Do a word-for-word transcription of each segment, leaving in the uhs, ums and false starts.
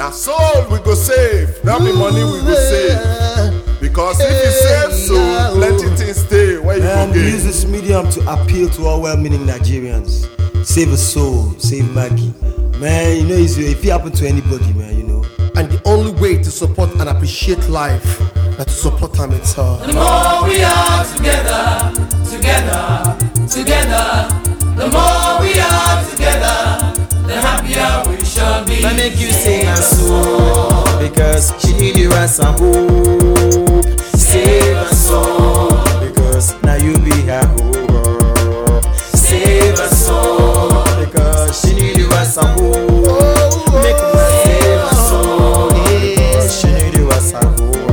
na soul we go save, not be money we go save. Because if you save soul, plenty things stay where you Man, go gain. use this medium to appeal to all well-meaning Nigerians. Save a soul, save Maggie. Man, you know, it's, if it happen to anybody, man, you know. And the only way to support and appreciate life is to support them itself. The more we are together, together, together, the more we are together, the happier we shall be. I make you sing a song because she need you as a hope. Save a soul because now you be her hope. Save a soul because she need you as a hope. Make her save a soul because she need you as a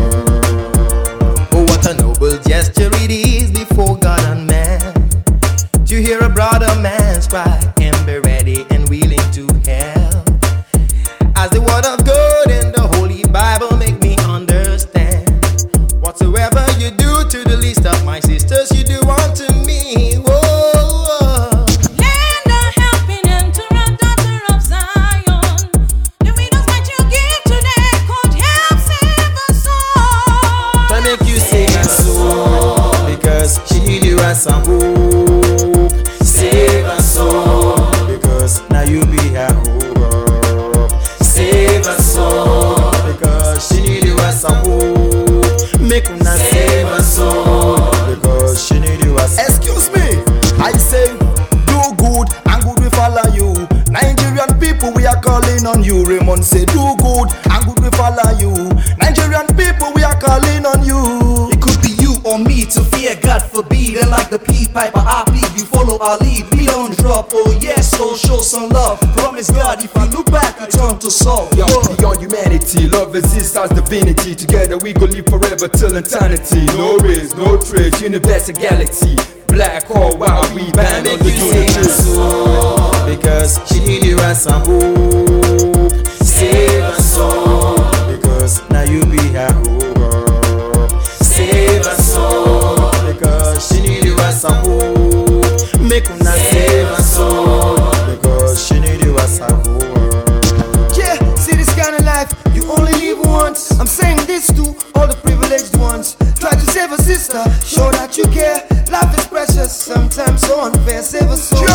hope. Oh, what a noble gesture it is before God and man to hear a brother man's cry and be ready and willing to help. As the word of God in the Holy Bible make me understand, whatsoever you do to the least of my sisters, you do unto me. Whoa. Lend a helping hand to a daughter of Zion. The widows that you give today could help save a soul. I make you sing a song because she need you as a hope. Save a soul because now you be her hope. Save a soul because she need you as a hope. Make her not save a soul because she need you as a hope. Excuse me, I say, do good and good we follow you. Nigerian people, we are calling on you. Raymond say, do good and good we follow you. Nigerian people, we are calling on you. It could be you or me to fear, God forbid. And like the P Piper, I plead, you follow our lead. We don't drop, oh yes, so show some love. Promise God, if you look back, you turn to soul. Yo, beyond humanity, love exists as divinity. Together we go live forever till eternity. No race, no trade, universe and galaxy. Black or white, we band on the unity. Soul because she need you as a hope. Save a soul because now you be her hope. Save a soul because she need you as a hope. Make her not save a soul because she need you as a hope. Yeah, see this kind of life, you only live once. I'm saying this to all the privileged ones. Try to save a sister, show that you care. Life is precious, sometimes so unfair. Save a soul.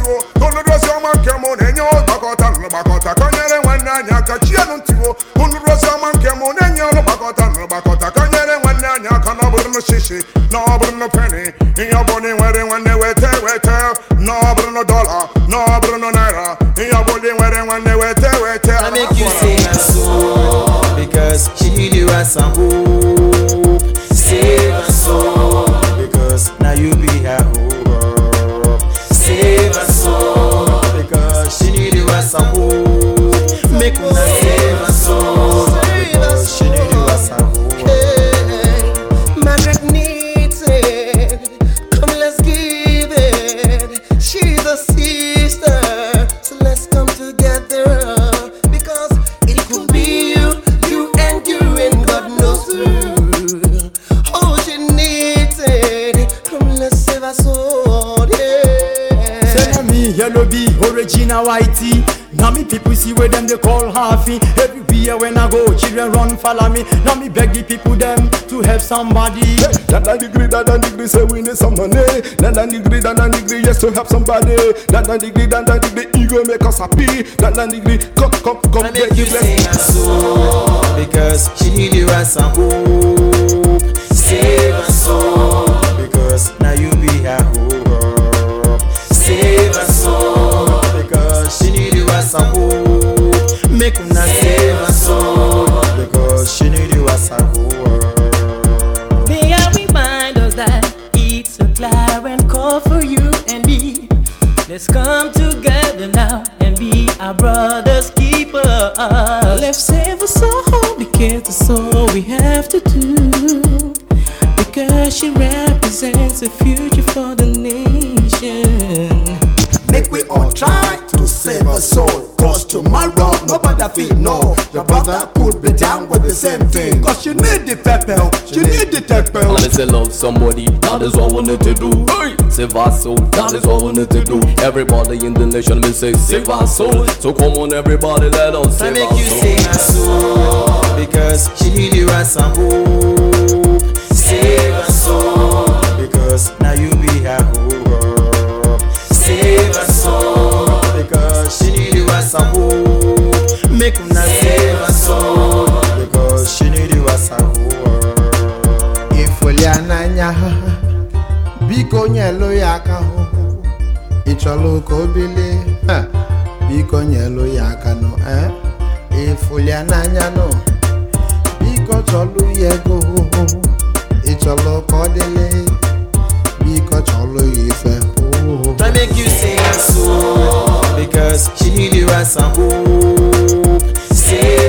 No Bruno penny in your body wedding when they wait, wait, no Bruno dollar, no Bruno naira in your body wedding when they wait, wait. I make you sing a song because she need you as a hope. Save a soul because now you be her hope. Save a soul because she need you as a hope. Make her not save a soul because she need you as a hope. Margaret needs it. Come, let's give it. She's a sister, so let's come together. Because it could be you, you and you, and God knows who. Oh, she needs it. Come, let's save our soul. Yeah. Say me, yellow bee, original whitey. Now me people see where them they call halfy. Everywhere when I go, children run follow me. Now me beg the people them to help somebody. That and degree, that and degree, say we need some money. That and degree, that and degree, yes to help somebody. That and degree, that and degree, ego make us happy. That and degree, come, come, come, I make you sing a song because she need you as a hope. Save a soul because now you be her hope. Save a soul because she need you as a hope. Make her not save a soul because she need you as a hope. They are reminders that it's a clarion call for you and me. Let's come together now and be our brother's keeper. Let's save a soul because the soul we have to do. Because she represents the future for the nation. Make we all try to save a soul. Cause tomorrow nobody feel no. Your brother could be down with the same thing. Cause you need the pepper, you need the pepper. And I say love somebody, that is what we need to do. Hey! Save our soul, that is what we need to do. Everybody in the nation will say save our soul. So come on everybody, let us I save make our you soul. sing a soul now save her soul, because she need you as a whore. Ifoliananya biko nyelo yaka ho icholo ko bile biko nyelo yaka no eh Ifoliananya no biko cholu yego icholo ko dele biko cholu ife oh. Try make you sing her soul, because she need you as a hope. Save